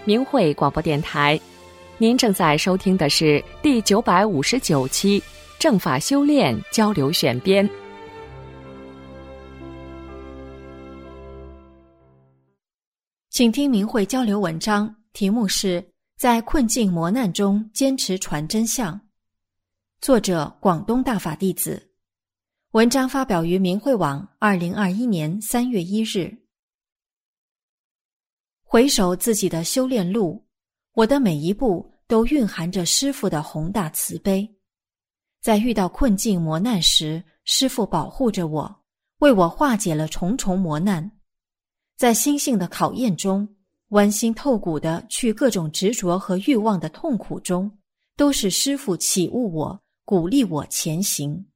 明慧广播电台，您正在收听的是第959期正法修炼交流选编。 请听明慧交流文章，题目是在困境磨难中坚持传真相，作者广东大法弟子。文章发表于明慧网2021年3月1日。回首自己的修炼路，我的每一步都蕴含着师父的宏大慈悲。在遇到困境磨难时，师父保护着我，为我化解了重重磨难。在心性的考验中，剜心透骨地去各种执着和欲望的痛苦中，都是师父启悟我，鼓励我前行。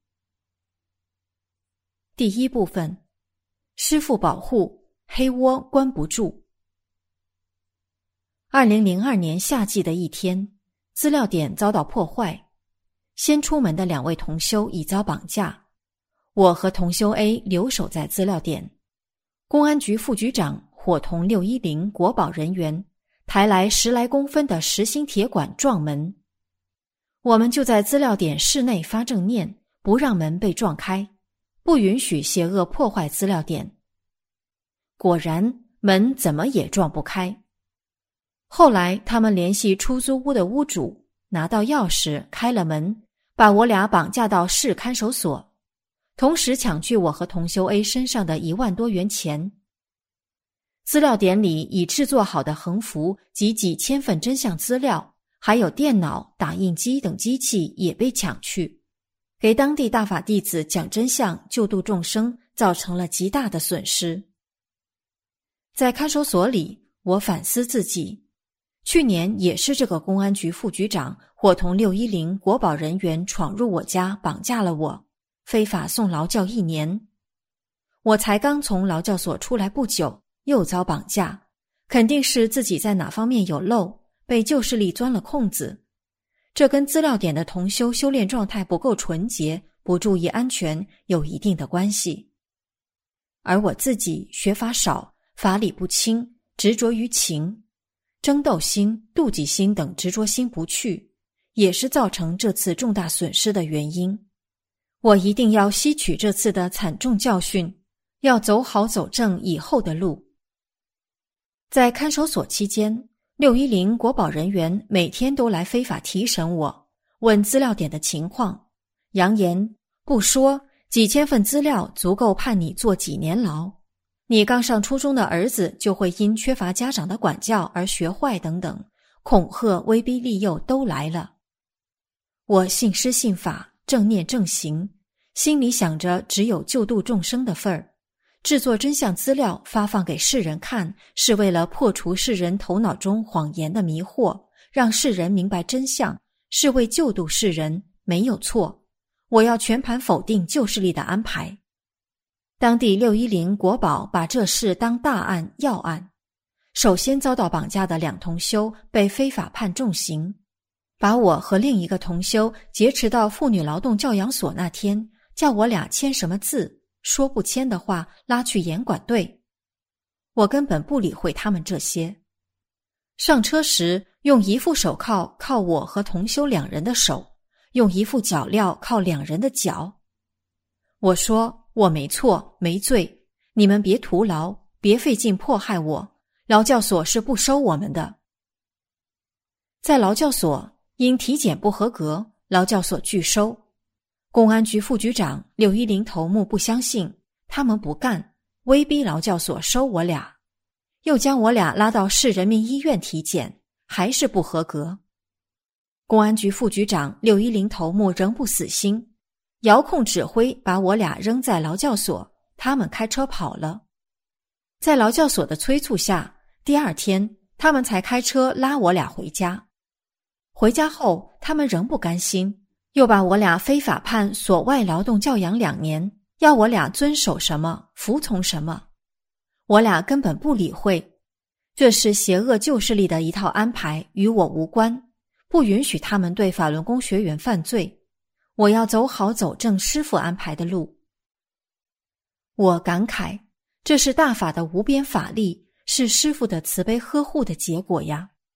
第一部分，师父保护，黑窝关不住。2002年夏季的一天，资料点遭到破坏，先出门的2位同修已遭绑架，我和同修 A 留守在资料点。公安局副局长伙同610国保人员抬来10来公分的实心铁管撞门，我们就在资料点室内发正念，不让门被撞开，不允许邪恶破坏资料点。果然门怎么也撞不开。后来他们联系出租屋的屋主，拿到钥匙开了门，把我俩绑架到市看守所，同时抢去我和同修 A 身上的1万多元钱。资料点里已制作好的横幅及几千份真相资料，还有电脑、打印机等机器也被抢去，给当地大法弟子讲真相、救度众生造成了极大的损失。在看守所里，我反思自己，去年也是这个公安局副局长伙同610国保人员闯入我家，绑架了我，非法送劳教1年。我才刚从劳教所出来不久，又遭绑架，肯定是自己在哪方面有漏，被旧势力钻了空子。这跟资料点的同修修炼状态不够纯洁，不注意安全有一定的关系。而我自己学法少，法理不清，执着于情，争斗心、妒忌心等执着心不去，也是造成这次重大损失的原因。我一定要吸取这次的惨重教训，要走好走正以后的路。在看守所期间，610国保人员每天都来非法提审我，问资料点的情况，扬言不说几千份资料足够判你坐几年牢，你刚上初中的儿子就会因缺乏家长的管教而学坏等等，恐吓、威逼利诱都来了。我信师信法，正念正行，心里想着只有救度众生的份儿。制作真相资料发放给世人看，是为了破除世人头脑中谎言的迷惑，让世人明白真相，是为救度世人，没有错。我要全盘否定旧势力的安排。当地610国保把这事当大案要案，首先遭到绑架的2同修被非法判重刑，把我和另一个同修劫持到妇女劳动教养所那天，叫我俩签什么字，说不签的话拉去严管队。我根本不理会他们这些。上车时用一副手铐铐我和同修2人的手，用一副脚镣铐2人的脚。我说我没错没罪，你们别徒劳，别费劲迫害我，劳教所是不收我们的。在劳教所因体检不合格，劳教所拒收。公安局副局长610头目不相信，他们不干，威逼劳教所收我俩，又将我俩拉到市人民医院体检，还是不合格。公安局副局长610头目仍不死心，遥控指挥把我俩扔在劳教所，他们开车跑了。在劳教所的催促下，第2天他们才开车拉我俩回家。回家后他们仍不甘心，又把我俩非法判所外劳动教养2年，要我俩遵守什么，服从什么。我俩根本不理会，这是邪恶旧势力的一套安排，与我无关，不允许他们对法轮功学员犯罪。我要走好走正师父安排的路。我感慨，这是大法的无边法力，是师父的慈悲呵护的结果呀。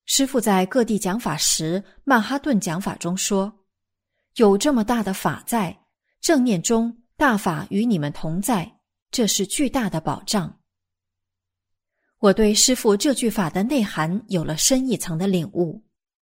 师父在各地讲法时，曼哈顿讲法中说，有这么大的法在，正念中大法与你们同在，这是巨大的保障。我对师父这句法的内涵有了深一层的领悟。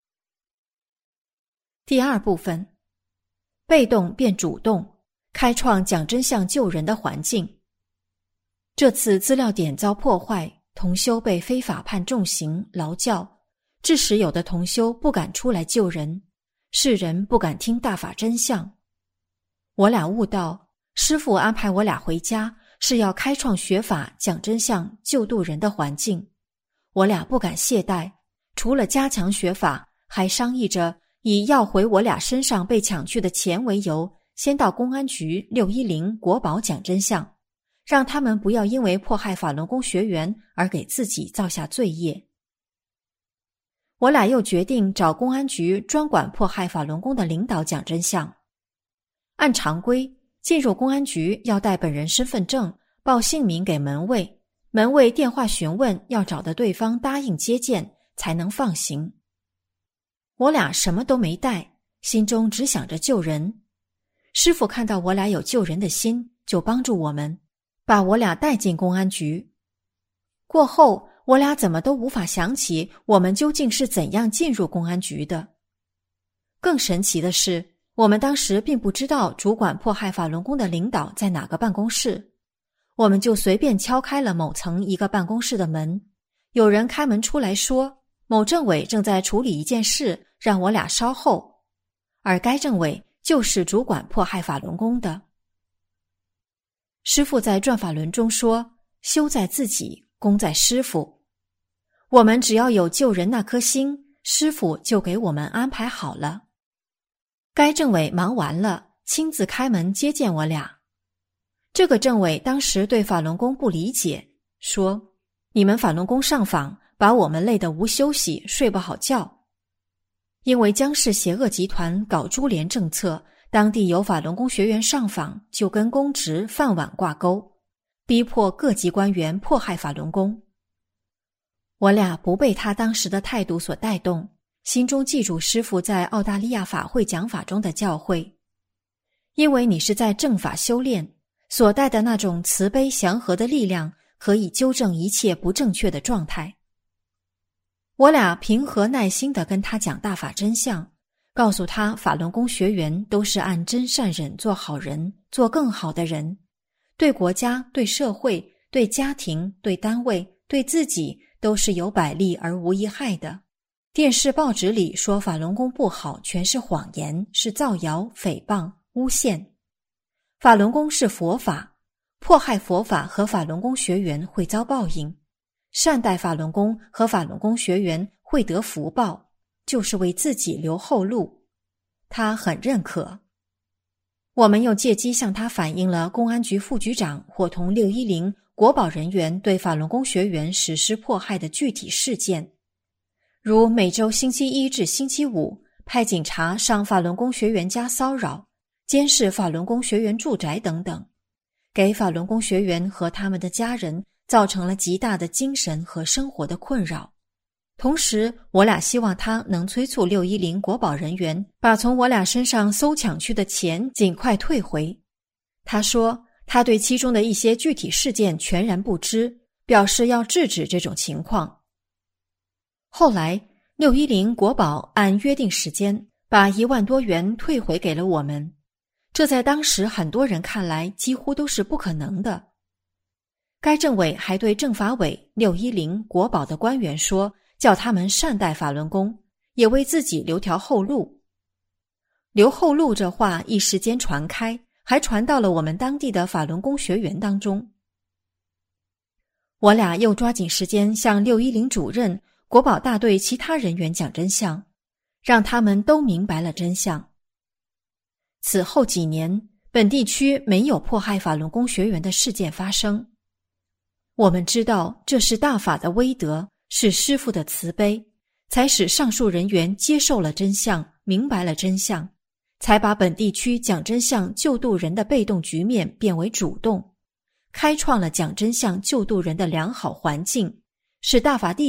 第二部分，被动变主动，开创讲真相救人的环境。这次资料点遭破坏，同修被非法判重刑、劳教，致使有的同修不敢出来救人，世人不敢听大法真相。我俩悟到，师父安排我俩回家，是要开创学法讲真相救度人的环境。我俩不敢懈怠，除了加强学法，还商议着以要回我俩身上被抢去的钱为由，先到公安局610国保讲真相，让他们不要因为迫害法轮功学员而给自己造下罪业。我俩又决定找公安局专管迫害法轮功的领导讲真相。按常规，进入公安局要带本人身份证，报姓名给门卫，门卫电话询问要找的对方答应接见，才能放行。我俩什么都没带，心中只想着救人。师父看到我俩有救人的心，就帮助我们，把我俩带进公安局。过后，我俩怎么都无法想起我们究竟是怎样进入公安局的。更神奇的是，我们当时并不知道主管迫害法轮功的领导在哪个办公室，我们就随便敲开了某层一个办公室的门，有人开门出来说，某政委正在处理一件事，让我俩稍后，而该政委就是主管迫害法轮功的。师父在转法轮中说，修在自己，功在师父。我们只要有救人那颗心，师父就给我们安排好了。该政委忙完了，亲自开门接见我俩。这个政委当时对法轮功不理解，说，你们法轮功上访，把我们累得无休息，睡不好觉。因为江氏邪恶集团搞株连政策，当地有法轮功学员上访，就跟公职饭碗挂钩，逼迫各级官员迫害法轮功。我俩不被他当时的态度所带动，心中记住师父在澳大利亚法会讲法中的教诲，因为你是在正法修炼，所带的那种慈悲祥和的力量，可以纠正一切不正确的状态。我俩平和耐心地跟他讲大法真相，告诉他法轮功学员都是按真善忍做好人，做更好的人，对国家、对社会、对家庭、对单位、对自己都是有百利而无一害的。电视报纸里说法轮功不好，全是谎言，是造谣、诽谤、诬陷。法轮功是佛法，迫害佛法和法轮功学员会遭报应，善待法轮功和法轮功学员会得福报，就是为自己留后路。他很认可。我们又借机向他反映了公安局副局长伙同610国保人员对法轮功学员实施迫害的具体事件，如每周星期一至星期五派警察上法轮功学员家骚扰、监视法轮功学员住宅等等，给法轮功学员和他们的家人造成了极大的精神和生活的困扰。同时，我俩希望他能催促610国保人员把从我俩身上搜抢去的钱尽快退回。他说，他对其中的一些具体事件全然不知，表示要制止这种情况。后来610国保按约定时间把1万多元退回给了我们，这在当时很多人看来几乎都是不可能的。该政委还对政法委610国保的官员说，叫他们善待法轮功，也为自己留条后路。留后路这话一时间传开，还传到了我们当地的法轮功学员当中。我俩又抓紧时间向610主任、国保大队其他人员讲真相，让他们都明白了真相。此后几年，本地区没有迫害法轮功学员的事件发生。我们知道这是大法的威德，是师父的慈悲，才使上述人员接受了真相，明白了真相，才把本地区讲真相救度人的被动局面变为主动，开创了讲真相救度人的良好环境，使大法弟子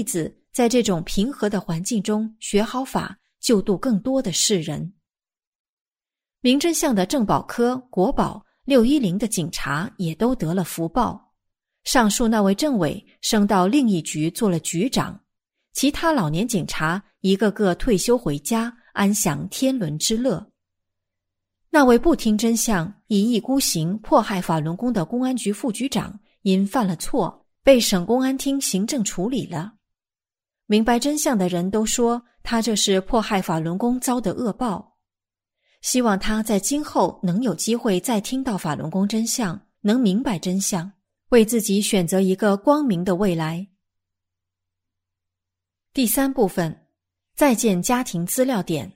在这种平和的环境中学好法，救度更多的世人。明真相的郑保科、国保、610的警察也都得了福报。上述那位政委升到另一局做了局长，其他老年警察一个个退休回家，安享天伦之乐。那位不听真相、一意孤行迫害法轮功的公安局副局长，因犯了错，被省公安厅行政处理了。明白真相的人都说他这是迫害法轮功遭的恶报。希望他在今后能有机会再听到法轮功真相，能明白真相，为自己选择一个光明的未来。第3部分，再见家庭资料点。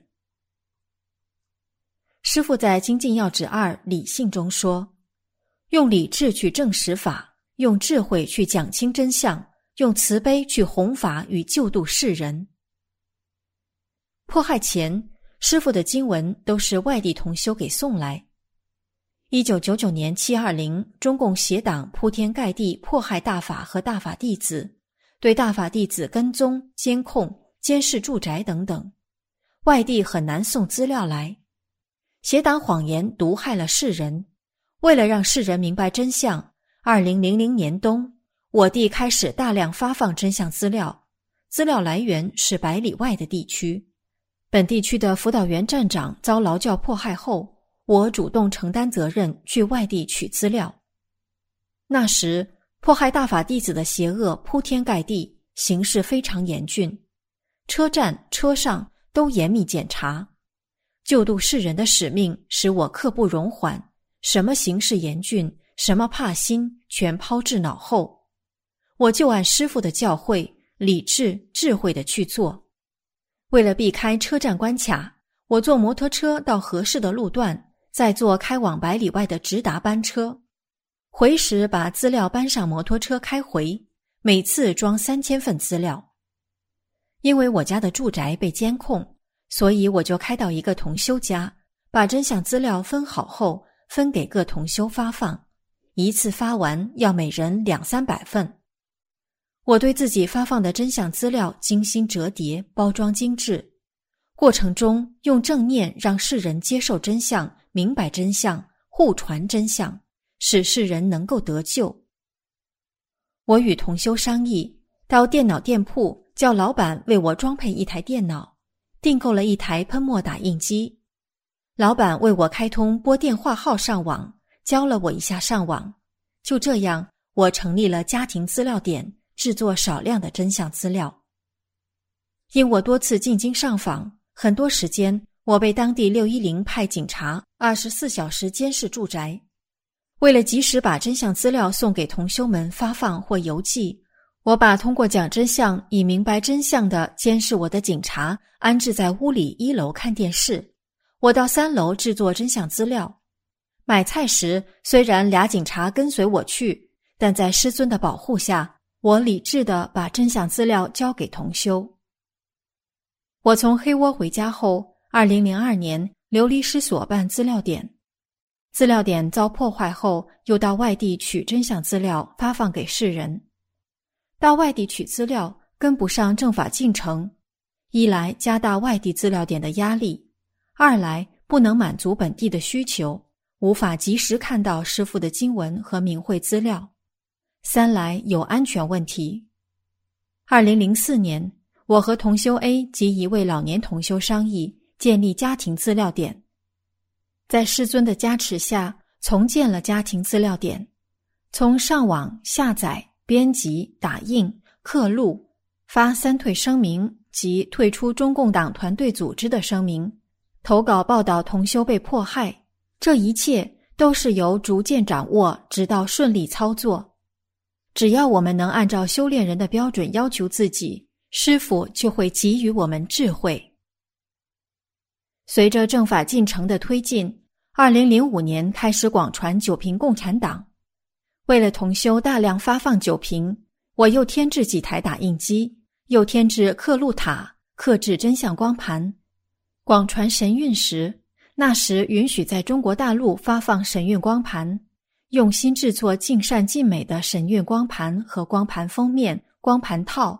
师父在《精进要旨2理性》中说，用理智去证实法，用智慧去讲清真相，用慈悲去弘法与救度世人。迫害前，师父的经文都是外地同修给送来。1999年720，中共邪党铺天盖地迫害大法和大法弟子，对大法弟子跟踪、监控、监视住宅等等，外地很难送资料来。邪党谎言毒害了世人，为了让世人明白真相，2000年冬，我地开始大量发放真相资料，资料来源是100里外的地区。本地区的辅导员站长遭劳教迫害后，我主动承担责任去外地取资料。那时，迫害大法弟子的邪恶铺天盖地，形势非常严峻，车站、车上都严密检查。救度世人的使命使我刻不容缓，什么形势严峻，什么怕心，全抛至脑后。我就按师父的教诲，理智、智慧地去做。为了避开车站关卡，我坐摩托车到合适的路段，再坐开往100里外的直达班车。回时把资料搬上摩托车开回，每次装3000份资料。因为我家的住宅被监控，所以我就开到一个同修家，把真相资料分好后，分给各同修发放，一次发完要每人200-300份。我对自己发放的真相资料精心折叠，包装精致，过程中用正念让世人接受真相，明白真相，互传真相，使世人能够得救。我与同修商议，到电脑店铺叫老板为我装配一台电脑，订购了一台喷墨打印机。老板为我开通拨电话号上网，教了我一下上网。就这样，我成立了家庭资料点，制作少量的真相资料。因我多次进京上访，很多时间我被当地610派警察24小时监视住宅。为了及时把真相资料送给同修们发放或邮寄，我把通过讲真相以明白真相的监视我的警察安置在屋里1楼看电视，我到3楼制作真相资料。买菜时虽然俩警察跟随我去，但在师尊的保护下，我理智地把真相资料交给同修。我从黑窝回家后，2002年流离失所办资料点。资料点遭破坏后，又到外地取真相资料发放给世人。到外地取资料跟不上正法进程，一来加大外地资料点的压力，二来不能满足本地的需求，无法及时看到师父的经文和明慧资料，三来有安全问题。2004年，我和同修 A 及一位老年同修商议建立家庭资料点，在师尊的加持下重建了家庭资料点，从上网下载、编辑、打印、刻录、发3退声明及退出中共党团队组织的声明，投稿报道同修被迫害，这一切都是由逐渐掌握直到顺利操作。只要我们能按照修炼人的标准要求自己，师父就会给予我们智慧。随着正法进程的推进，2005年开始广传九瓶共产党。为了同修大量发放九瓶，我又添置几台打印机，又添置刻录塔，刻制真相光盘。广传神韵时，那时允许在中国大陆发放神韵光盘，用心制作尽善尽美的神韵光盘和光盘封面、光盘套，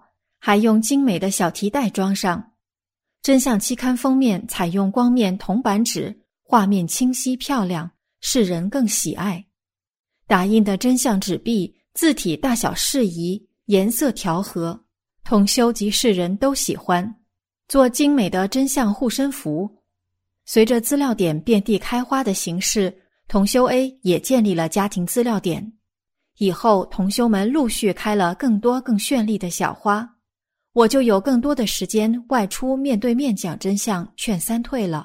还用精美的小提袋装上。真相期刊封面采用光面铜板纸，画面清晰漂亮，世人更喜爱。打印的真相纸币字体大小适宜，颜色调和，同修及世人都喜欢，做精美的真相护身符。随着资料点遍地开花的形势，同修 A 也建立了家庭资料点。以后同修们陆续开了更多更绚丽的小花，我就有更多的时间外出面对面讲真相，劝三退了。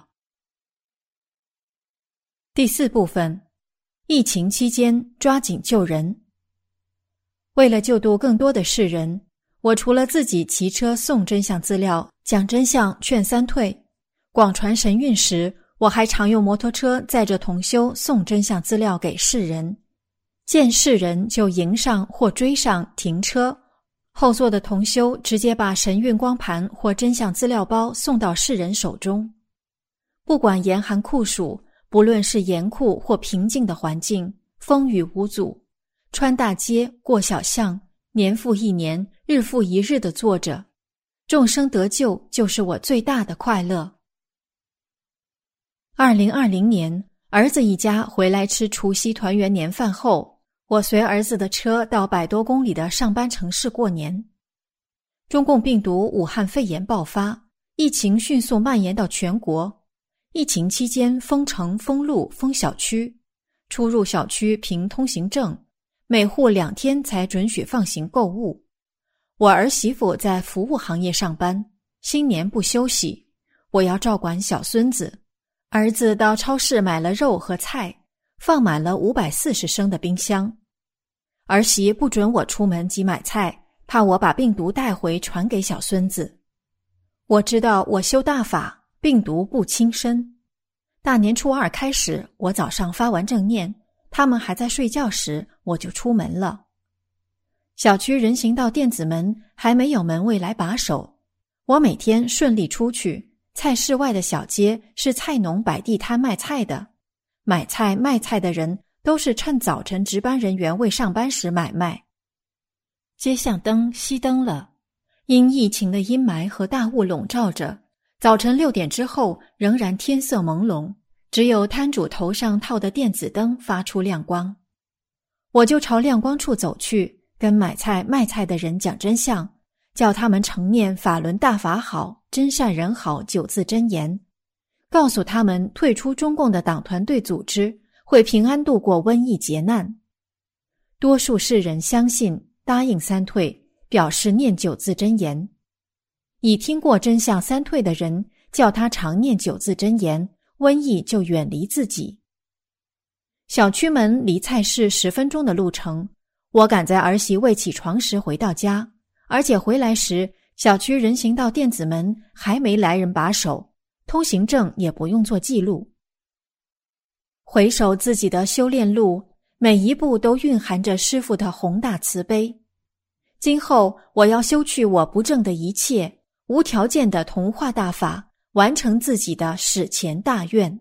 第4部分，疫情期间抓紧救人。为了救度更多的世人，我除了自己骑车送真相资料，讲真相劝三退，广传神韵时，我还常用摩托车载着同修送真相资料给世人。见世人就迎上或追上停车，后座的同修直接把神韵光盘或真相资料包送到世人手中。不管严寒酷暑，不论是严酷或平静的环境，风雨无阻，穿大街过小巷，年复一年，日复一日地做着，众生得救就是我最大的快乐。2020年，儿子一家回来吃除夕团圆年饭后，我随儿子的车到100多公里的上班城市过年。中共病毒武汉肺炎爆发，疫情迅速蔓延到全国。疫情期间封城、封路、封小区，出入小区凭通行证，每户2天才准许放行购物。我儿媳妇在服务行业上班，新年不休息，我要照管小孙子。儿子到超市买了肉和菜，放满了540升的冰箱。儿媳不准我出门及买菜，怕我把病毒带回传给小孙子。我知道我修大法，病毒不侵身。大年初2开始，我早上发完正念，他们还在睡觉时，我就出门了。小区人行道电子门还没有门卫来把守，我每天顺利出去。菜市外的小街是菜农摆地摊卖菜的，买菜卖菜的人都是趁早晨值班人员未上班时买卖。街巷灯熄灯了，因疫情的阴霾和大雾笼罩着，早晨6点之后仍然天色朦胧，只有摊主头上套的电子灯发出亮光。我就朝亮光处走去，跟买菜卖菜的人讲真相，叫他们承念法轮大法好，真善人好9字真言，告诉他们退出中共的党团队组织，会平安度过瘟疫劫难。多数世人相信，答应三退，表示念9字真言。已听过真相三退的人，叫他常念9字真言，瘟疫就远离自己。小区门离菜市10分钟的路程，我赶在儿媳未起床时回到家，而且回来时小区人行道电子门还没来人把守，通行证也不用做记录。回首自己的修炼路，每一步都蕴含着师父的宏大慈悲。今后我要修去我不正的一切，无条件的同化大法，完成自己的史前大愿。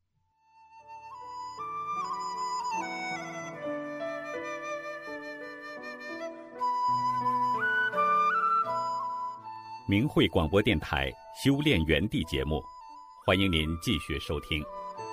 明慧广播电台修炼园地节目，欢迎您继续收听。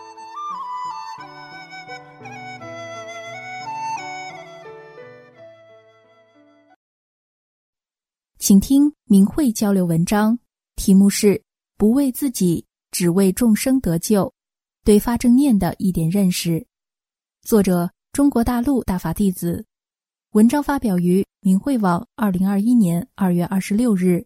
请听明慧交流文章，题目是不为自己，只为众生得救，对发正念的一点认识。作者中国大陆大法弟子，文章发表于明慧网2021年2月26日。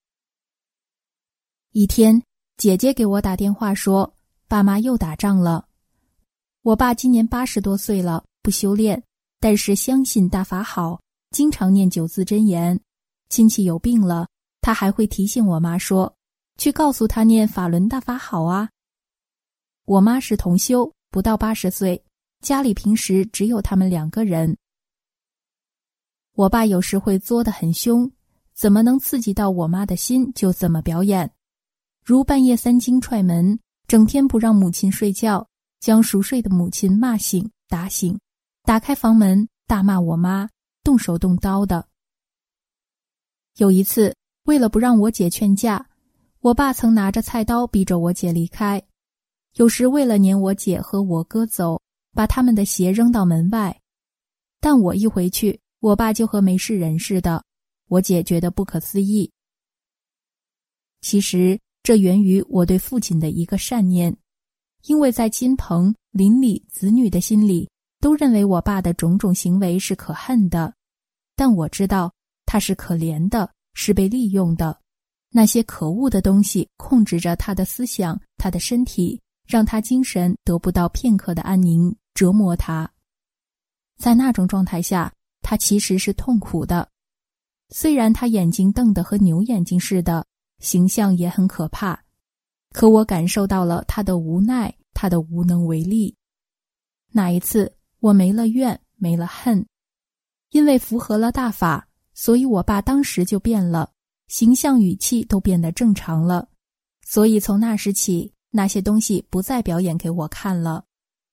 一天，姐姐给我打电话说，爸妈又打仗了。我爸今年80多岁了，不修炼，但是相信大法好，经常念9字真言。亲戚有病了，他还会提醒我妈说，去告诉他念法轮大法好啊。我妈是同修，不到80岁，家里平时只有他们2个人。我爸有时会作得很凶，怎么能刺激到我妈的心，就怎么表演。如半夜3更踹门，整天不让母亲睡觉，将熟睡的母亲骂醒打醒，打开房门大骂我妈，动手动刀的。有一次为了不让我姐劝架，我爸曾拿着菜刀逼着我姐离开。有时为了撵我姐和我哥走，把他们的鞋扔到门外。但我一回去，我爸就和没事人似的，我姐觉得不可思议。其实这源于我对父亲的一个善念，因为在亲朋、邻里、子女的心里都认为我爸的种种行为是可恨的，但我知道他是可怜的，是被利用的。那些可恶的东西控制着他的思想，他的身体，让他精神得不到片刻的安宁，折磨他。在那种状态下，他其实是痛苦的。虽然他眼睛瞪得和牛眼睛似的，形象也很可怕，可我感受到了他的无奈，他的无能为力。那一次，我没了怨，没了恨，因为符合了大法，所以我爸当时就变了，形象语气都变得正常了。所以从那时起，那些东西不再表演给我看了。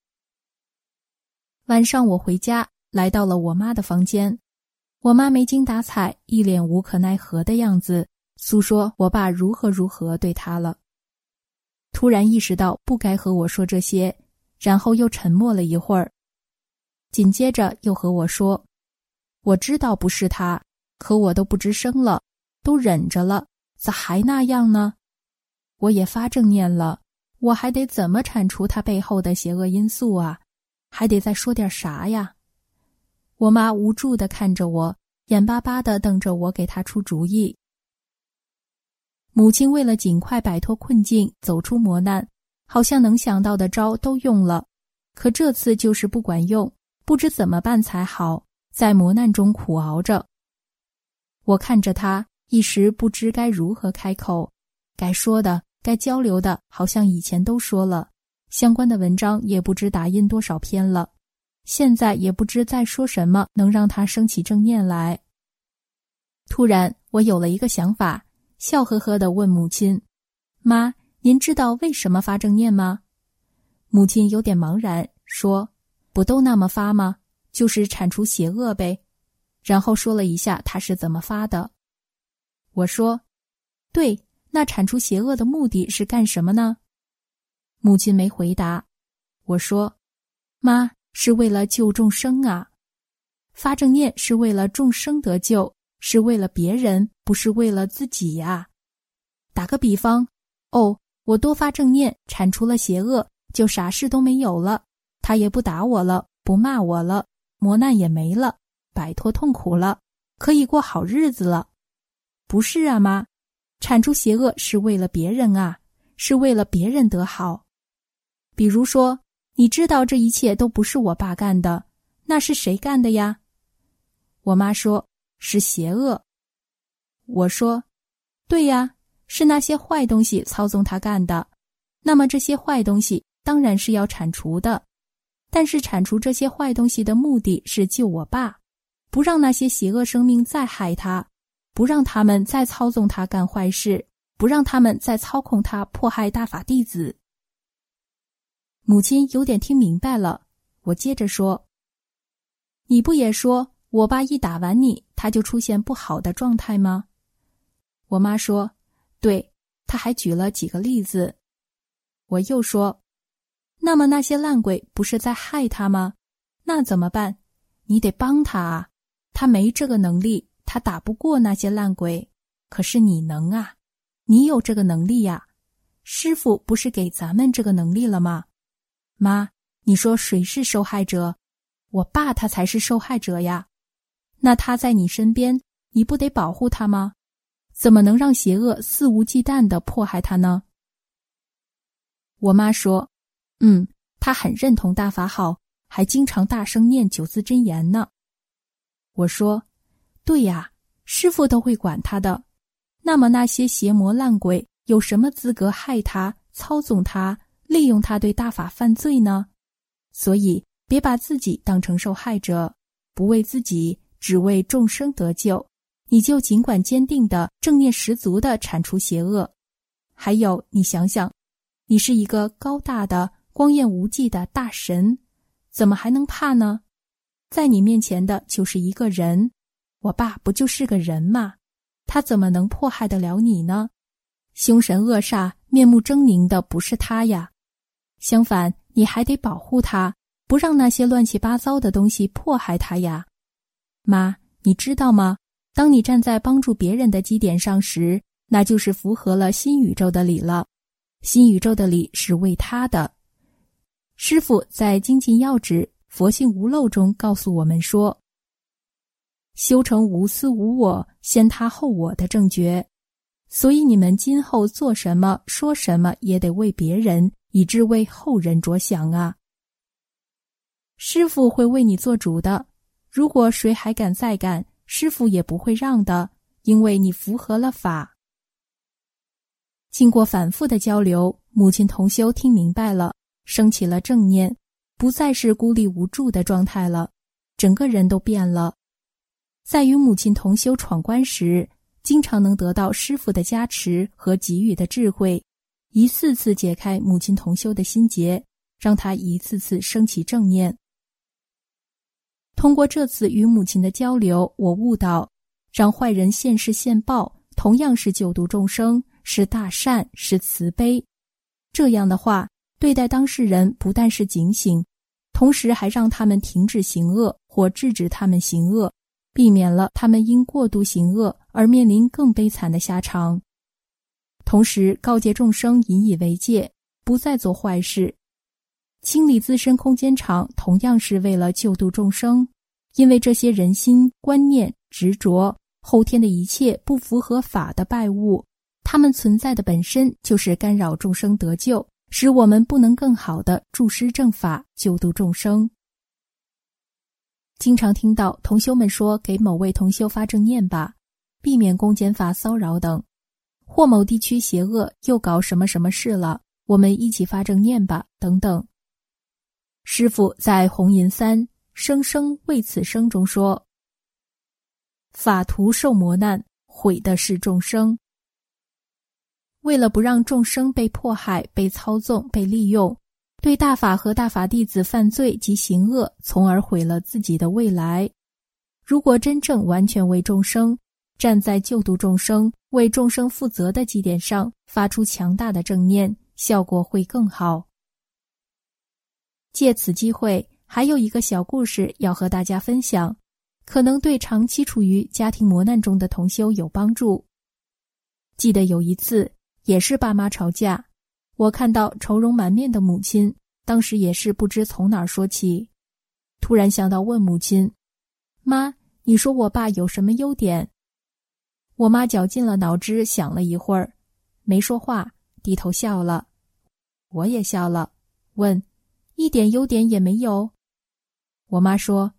晚上我回家，来到了我妈的房间。我妈没精打采，一脸无可奈何的样子，诉说我爸如何对她了。突然意识到不该和我说这些，然后又沉默了一会儿。紧接着又和我说，我知道不是他，可我都不吱声了，都忍着了，咋还那样呢？我也发正念了，我还得怎么铲除他背后的邪恶因素啊？还得再说点啥呀？我妈无助地看着我，眼巴巴地等着我给她出主意。母亲为了尽快摆脱困境，走出磨难，好像能想到的招都用了，可这次就是不管用，不知怎么办才好，在磨难中苦熬着。我看着她，一时不知该如何开口，该说的，该交流的，好像以前都说了，相关的文章也不知打印多少篇了，现在也不知再说什么能让她生起正念来。突然我有了一个想法，笑呵呵地问母亲，妈，您知道为什么发正念吗？母亲有点茫然，说，不都那么发吗？就是铲除邪恶呗。然后说了一下她是怎么发的。我说，对，那铲除邪恶的目的是干什么呢？母亲没回答。我说，妈，是为了救众生啊。发正念是为了众生得救，是为了别人，不是为了自己呀。打个比方，我多发正念，铲除了邪恶，就啥事都没有了，他也不打我了，不骂我了，磨难也没了，摆脱痛苦了，可以过好日子了。不是啊，妈，铲除邪恶是为了别人啊，是为了别人得好。比如说，你知道这一切都不是我爸干的，那是谁干的呀？我妈说，是邪恶。我说，对呀，是那些坏东西操纵他干的，那么这些坏东西当然是要铲除的，但是铲除这些坏东西的目的是救我爸，不让那些邪恶生命再害他，不让他们再操纵他干坏事，不让他们再操控他迫害大法弟子。母亲有点听明白了，我接着说，你不也说我爸一打完你，他就出现不好的状态吗？我妈说，对，她还举了几个例子。我又说，那么那些烂鬼不是在害他吗？那怎么办？你得帮他啊，他没这个能力，他打不过那些烂鬼，可是你能啊，你有这个能力呀。师父不是给咱们这个能力了吗？妈，你说谁是受害者？我爸他才是受害者呀。那他在你身边，你不得保护他吗？怎么能让邪恶肆无忌惮地迫害他呢？我妈说，他很认同大法好，还经常大声念九字真言呢。我说，对呀，师父都会管他的，那么那些邪魔烂鬼有什么资格害他、操纵他、利用他对大法犯罪呢？所以别把自己当成受害者，不为自己，只为众生得救，你就尽管坚定的、正念十足的铲除邪恶。还有，你想想，你是一个高大的、光艳无际的大神，怎么还能怕呢？在你面前的就是一个人，我爸不就是个人吗？ 他怎么能迫害得了你呢？凶神恶煞、面目狰狞的不是他呀，相反，你还得保护他，不让那些乱七八糟的东西迫害他呀。妈，你知道吗？当你站在帮助别人的基点上时，那就是符合了新宇宙的理了。新宇宙的理是为他的。师父在精进要旨佛性无漏中告诉我们说，修成无私无我、先他后我的正觉。所以你们今后做什么说什么也得为别人，以致为后人着想啊。师父会为你做主的，如果谁还敢再敢，师父也不会让的，因为你符合了法。经过反复的交流，母亲同修听明白了，升起了正念，不再是孤立无助的状态了，整个人都变了。在与母亲同修闯关时，经常能得到师父的加持和给予的智慧，一次次解开母亲同修的心结，让她一次次升起正念。通过这次与母亲的交流，我悟到，让坏人现世现报，同样是救度众生，是大善，是慈悲。这样的话，对待当事人不但是警醒，同时还让他们停止行恶或制止他们行恶，避免了他们因过度行恶而面临更悲惨的下场。同时告诫众生引以为戒，不再做坏事。清理自身空间场同样是为了救度众生，因为这些人心、观念、执着、后天的一切不符合法的败物，它们存在的本身就是干扰众生得救，使我们不能更好地助施正法，救度众生。经常听到同修们说给某位同修发正念吧，避免公检法骚扰等，或某地区邪恶又搞什么什么事了，我们一起发正念吧，等等。师父在红银3生生为此生中说，法徒受磨难，毁的是众生。为了不让众生被迫害、被操纵、被利用，对大法和大法弟子犯罪及行恶，从而毁了自己的未来。如果真正完全为众生，站在救度众生、为众生负责的基点上，发出强大的正念，效果会更好。借此机会，还有一个小故事要和大家分享，可能对长期处于家庭磨难中的同修有帮助。记得有一次，也是爸妈吵架，我看到愁容满面的母亲，当时也是不知从哪儿说起，突然想到问母亲，妈，你说我爸有什么优点？我妈绞尽了脑汁想了一会儿，没说话，低头笑了。我也笑了，问，一点优点也没有？我妈说，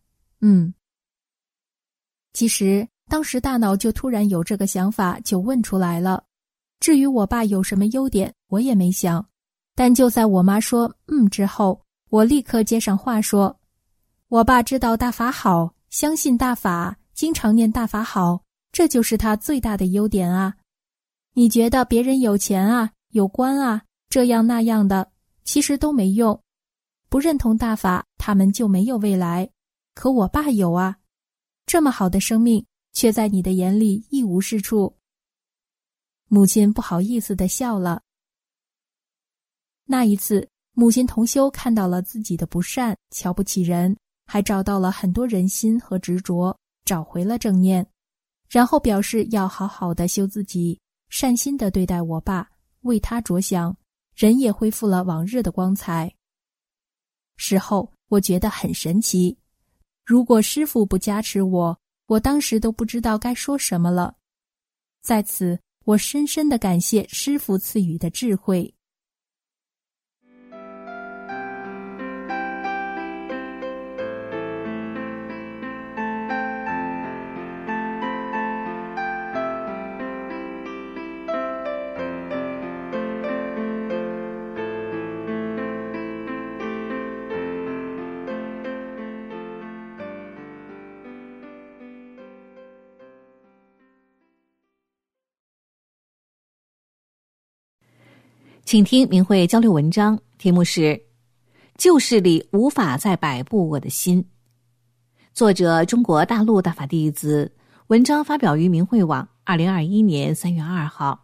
其实当时大脑就突然有这个想法，就问出来了。至于我爸有什么优点，我也没想，但就在我妈说之后，我立刻接上话说，我爸知道大法好，相信大法，经常念大法好，这就是他最大的优点啊。你觉得别人有钱啊，有官啊，这样那样的，其实都没用。不认同大法，他们就没有未来。可我爸有啊，这么好的生命，却在你的眼里一无是处。母亲不好意思地笑了。那一次，母亲同修看到了自己的不善，瞧不起人，还找到了很多人心和执着，找回了正念，然后表示要好好地修自己，善心地对待我爸，为他着想，人也恢复了往日的光彩。事后我觉得很神奇，如果师父不加持我，我当时都不知道该说什么了。在此，我深深地感谢师父赐予的智慧。 请听明慧交流文章，题目是旧事里无法再摆布我的心。作者中国大陆大法弟子，文章发表于明慧网 2021年3月2号。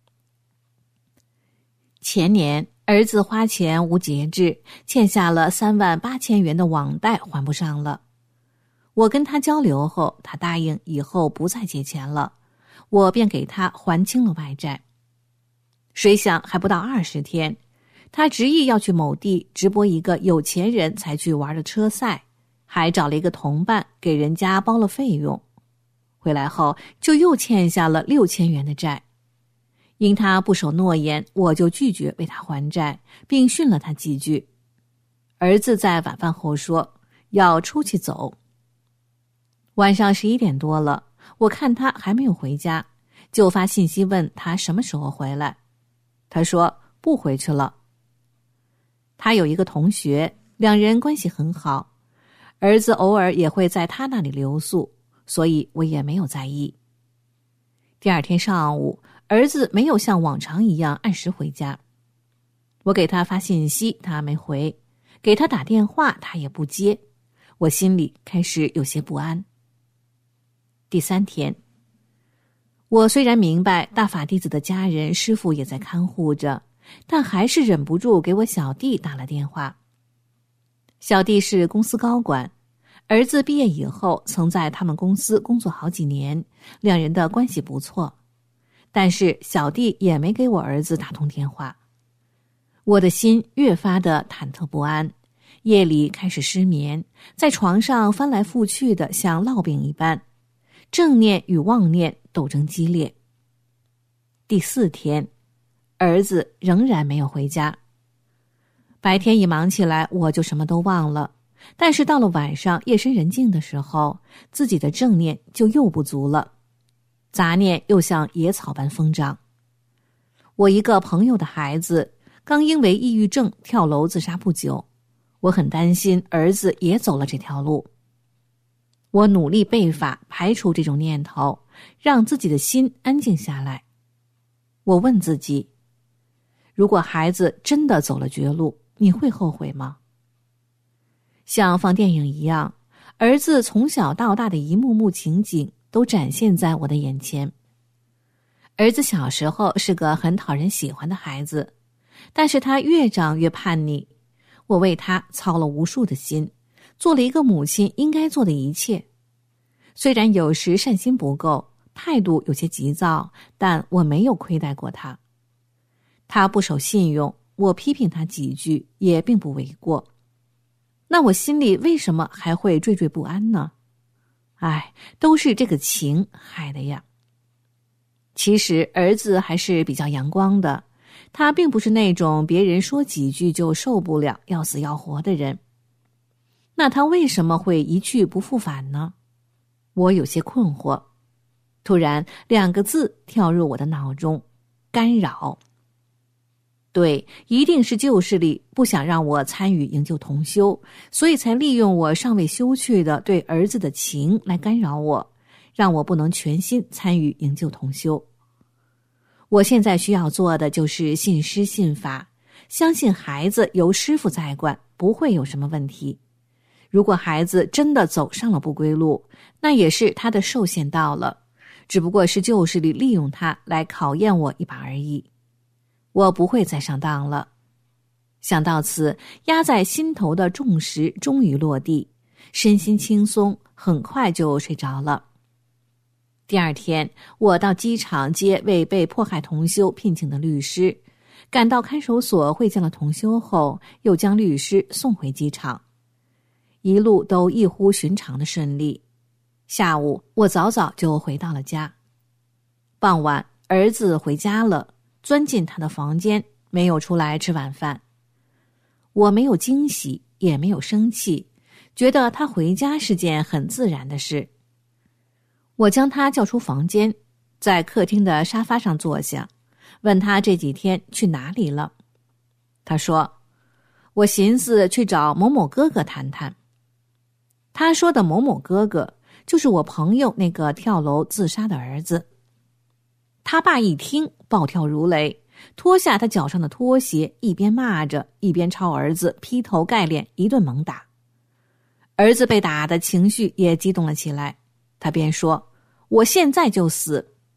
前年儿子花钱无节制，欠下了3万8千元的网贷还不上了。我跟他交流后，他答应以后不再借钱了，我便给他还清了外债。谁想还不到20天，他执意要去某地直播一个有钱人才去玩的车赛，还找了一个同伴给人家包了费用。回来后就又欠下了6千元的债。因他不守诺言，我就拒绝为他还债，并训了他几句。儿子在晚饭后说要出去走。晚上11点多了，我看他还没有回家，就发信息问他什么时候回来。他说不回去了。他有一个同学，两人关系很好，儿子偶尔也会在他那里留宿，所以我也没有在意。第二天上午，儿子没有像往常一样按时回家。我给他发信息，他没回；给他打电话，他也不接。我心里开始有些不安。第3天，我虽然明白大法弟子的家人师父也在看护着，但还是忍不住给我小弟打了电话。小弟是公司高管，儿子毕业以后曾在他们公司工作好几年，两人的关系不错。但是小弟也没给我儿子打通电话。我的心越发的忐忑不安，夜里开始失眠，在床上翻来覆去的像烙饼一般，正念与妄念斗争激烈。第4天，儿子仍然没有回家。白天一忙起来，我就什么都忘了，但是到了晚上夜深人静的时候，自己的正念就又不足了，杂念又像野草般疯长。我一个朋友的孩子刚因为抑郁症跳楼自杀不久，我很担心儿子也走了这条路。我努力背法排除这种念头，让自己的心安静下来。我问自己，如果孩子真的走了绝路，你会后悔吗？像放电影一样，儿子从小到大的一幕幕情景都展现在我的眼前。儿子小时候是个很讨人喜欢的孩子，但是他越长越叛逆。我为他操了无数的心，做了一个母亲应该做的一切。虽然有时善心不够，态度有些急躁，但我没有亏待过他。他不守信用，我批评他几句也并不为过。那我心里为什么还会惴惴不安呢？都是这个情害的呀。其实儿子还是比较阳光的，他并不是那种别人说几句就受不了要死要活的人。那他为什么会一去不复返呢？我有些困惑。突然2个字跳入我的脑中：干扰。对，一定是旧势力不想让我参与营救同修，所以才利用我尚未休去的对儿子的情来干扰我，让我不能全心参与营救同修。我现在需要做的就是信师信法，相信孩子由师父在管，不会有什么问题。如果孩子真的走上了不归路，那也是他的寿限到了，只不过是旧势力利用他来考验我一把而已。我不会再上当了。想到此，压在心头的重石终于落地，身心轻松，很快就睡着了。第2天，我到机场接为被迫害同修聘请的律师，赶到看守所会见了同修后，又将律师送回机场。一路都异乎寻常的顺利。下午，我早早就回到了家。傍晚，儿子回家了，钻进他的房间，没有出来吃晚饭。我没有惊喜，也没有生气，觉得他回家是件很自然的事。我将他叫出房间，在客厅的沙发上坐下，问他这几天去哪里了。他说，我寻思去找某某哥哥谈谈。他说的某某哥哥，就是我朋友那个跳楼自杀的儿子。他爸一听，暴跳如雷，脱下他脚上的拖鞋，一边骂着，一边朝儿子劈头盖脸一顿猛打。儿子被打的情绪也激动了起来，他便说，我现在就死。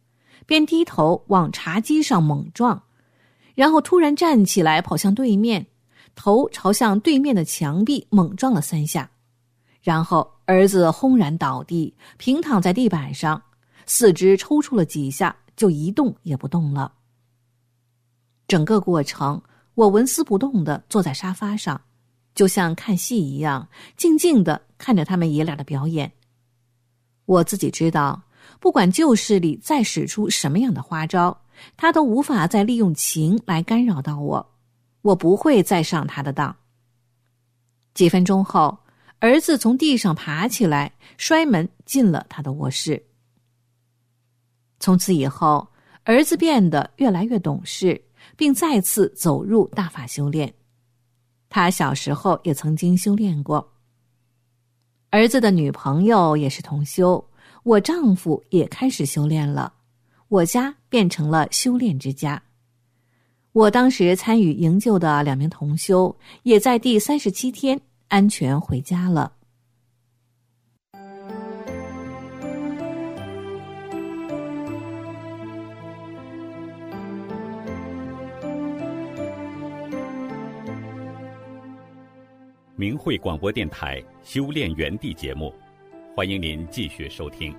便低头往茶几上猛撞，然后突然站起来跑向对面，头朝向对面的墙壁猛撞了3下，然后儿子轰然倒地，平躺在地板上，四肢抽搐了几下，就一动也不动了。整个过程，我纹丝不动地坐在沙发上，就像看戏一样，静静地看着他们爷俩的表演。我自己知道，不管旧势力再使出什么样的花招，他都无法再利用情来干扰到我，我不会再上他的当。几分钟后，儿子从地上爬起来，摔门进了他的卧室。从此以后，儿子变得越来越懂事，并再次走入大法修炼。他小时候也曾经修炼过。儿子的女朋友也是同修，我丈夫也开始修炼了，我家变成了修炼之家。我当时参与营救的2名同修，也在第37天安全回家了。 明慧广播电台修炼园地节目，欢迎您继续收听。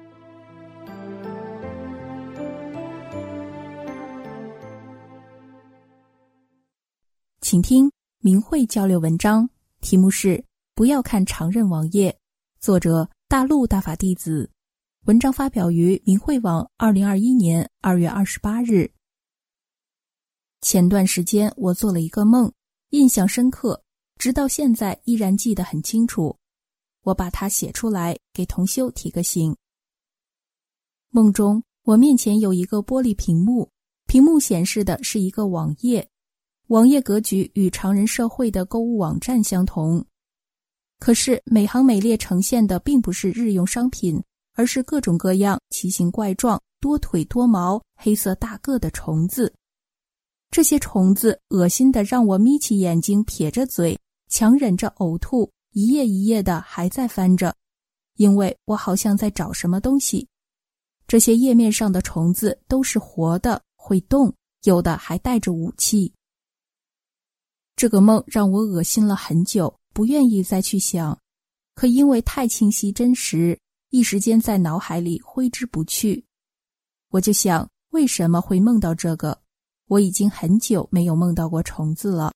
请听明慧交流文章，题目是不要看常任网页，作者大陆大法弟子，文章发表于明慧网2021年2月28日。前段时间我做了一个梦，印象深刻，直到现在依然记得很清楚。我把它写出来给同修提个醒。梦中我面前有一个玻璃屏幕，屏幕显示的是一个网页，网页格局与常人社会的购物网站相同。可是每行每列呈现的并不是日用商品，而是各种各样奇形怪状、多腿多毛、黑色大个的虫子。这些虫子恶心的让我眯起眼睛撇着嘴，强忍着呕吐，一页一页的还在翻着，因为我好像在找什么东西。这些页面上的虫子都是活的，会动，有的还带着武器。这个梦让我恶心了很久，不愿意再去想，可因为太清晰真实，一时间在脑海里挥之不去。我就想，为什么会梦到这个？我已经很久没有梦到过虫子了。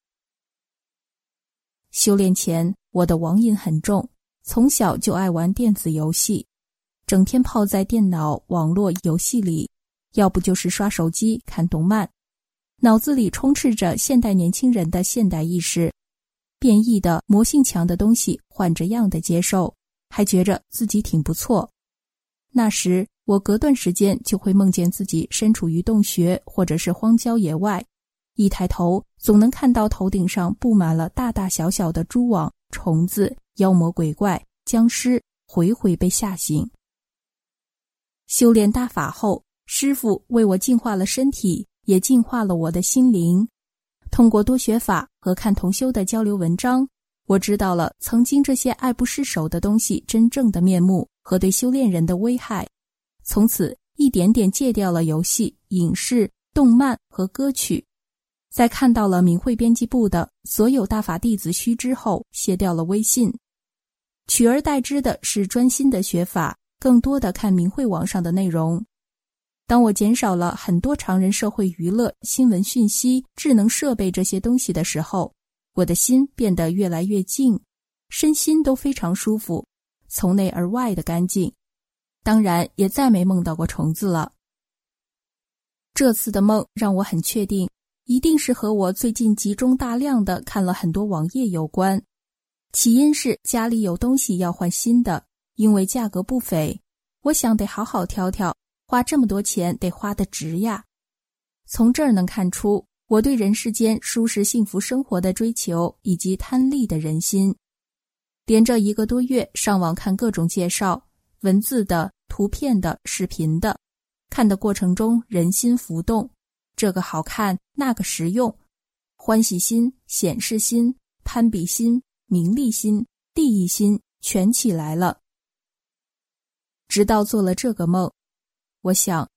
修炼前，我的网瘾很重，从小就爱玩电子游戏，整天泡在电脑、网络游戏里，要不就是刷手机、看动漫，脑子里充斥着现代年轻人的现代意识，变异的、魔性强的东西换着样的接受，还觉着自己挺不错。那时，我隔段时间就会梦见自己身处于洞穴或者是荒郊野外，一抬头总能看到头顶上布满了大大小小的蛛网、虫子、妖魔鬼怪、僵尸，回回被吓醒。修炼大法后，师父为我净化了身体，也净化了我的心灵。通过多学法和看同修的交流文章，我知道了曾经这些爱不释手的东西真正的面目和对修炼人的危害，从此一点点戒掉了游戏、影视、动漫和歌曲。在看到了明慧编辑部的所有大法弟子须知后，卸掉了微信，取而代之的是专心的学法，更多的看明慧网上的内容。当我减少了很多常人社会娱乐、新闻讯息、智能设备这些东西的时候，我的心变得越来越静，身心都非常舒服，从内而外的干净。当然也再没梦到过虫子了。这次的梦让我很确定，一定是和我最近集中大量的看了很多网页有关。起因是家里有东西要换新的，因为价格不菲，我想得好好挑挑，花这么多钱得花得值呀。从这儿能看出我对人世间舒适幸福生活的追求以及贪利的人心。连着1个多月上网看各种介绍，文字的、图片的、视频的，看的过程中人心浮动，这个好看，那个实用，欢喜心、显示心、攀比心、名利心、利益心全起来了。直到做了这个梦，我想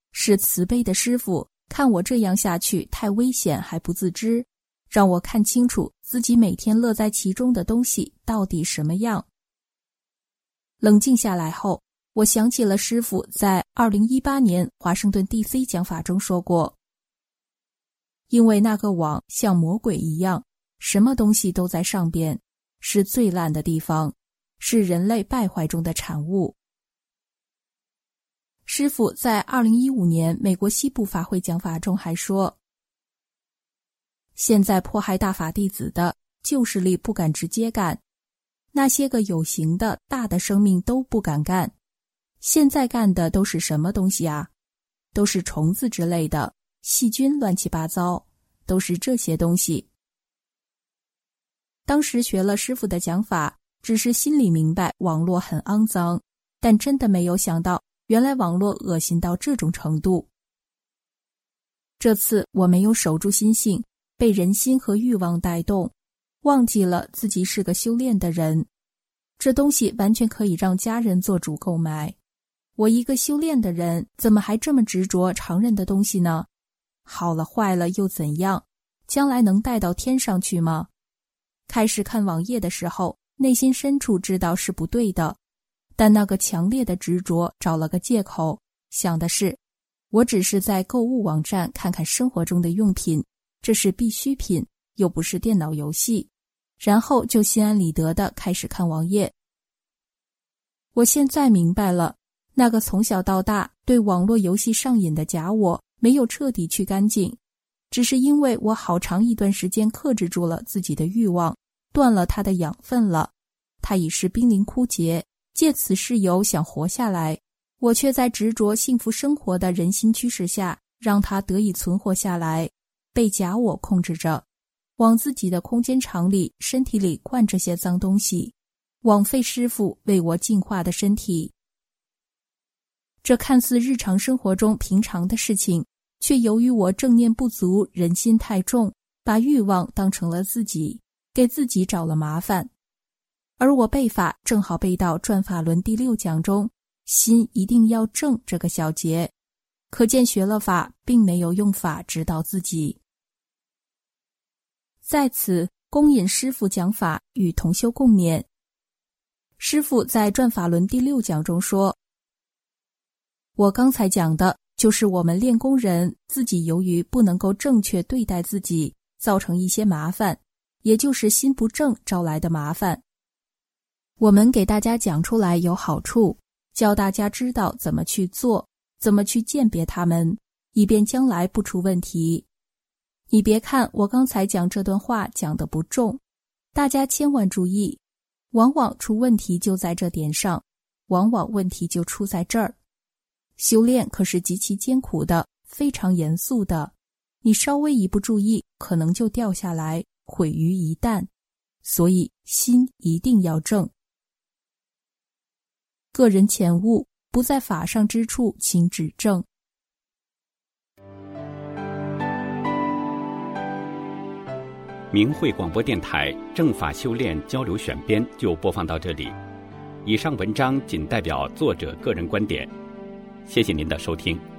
是慈悲的师父看我这样下去太危险还不自知，让我看清楚自己每天乐在其中的东西到底什么样。冷静下来后，我想起了师父在2018年华盛顿 DC 讲法中说过，因为那个网像魔鬼一样，什么东西都在上边，是最烂的地方，是人类败坏中的产物。师父在2015年美国西部法会讲法中还说，现在迫害大法弟子的旧势力不敢直接干，那些个有形的大的生命都不敢干，现在干的都是什么东西啊？都是虫子之类的，细菌乱七八糟，都是这些东西。当时学了师父的讲法，只是心里明白网络很肮脏，但真的没有想到原来网络恶心到这种程度。这次我没有守住心性，被人心和欲望带动，忘记了自己是个修炼的人。这东西完全可以让家人做主购买，我一个修炼的人怎么还这么执着常人的东西呢？好了坏了又怎样？将来能带到天上去吗？开始看网页的时候，内心深处知道是不对的，但那个强烈的执着找了个借口，想的是我只是在购物网站看看生活中的用品，这是必需品，又不是电脑游戏，然后就心安理得地开始看网页。我现在明白了，那个从小到大对网络游戏上瘾的假我没有彻底去干净，只是因为我好长一段时间克制住了自己的欲望，断了它的养分了，它已是濒临枯竭，借此事由想活下来，我却在执着幸福生活的人心驱使下，让它得以存活下来，被假我控制着，往自己的空间场里、身体里灌这些脏东西，枉费师父为我净化的身体。这看似日常生活中平常的事情，却由于我正念不足，人心太重，把欲望当成了自己，给自己找了麻烦。而我背法正好背到转法轮第6讲中，心一定要正这个小节，可见学了法并没有用法指导自己。在此恭引师父讲法与同修共勉。师父在转法轮第6讲中说，我刚才讲的就是我们练功人自己由于不能够正确对待自己，造成一些麻烦，也就是心不正招来的麻烦。我们给大家讲出来有好处，教大家知道怎么去做，怎么去鉴别它们，以便将来不出问题。你别看我刚才讲这段话讲得不重，大家千万注意，往往出问题就在这点上，往往问题就出在这儿。修炼可是极其艰苦的，非常严肃的，你稍微一不注意，可能就掉下来，毁于一旦。所以心一定要正。个人前悟，不在法上之处，请指正。 明慧广播电台正法修炼交流选编就播放到这里，以上文章仅代表作者个人观点，谢谢您的收听。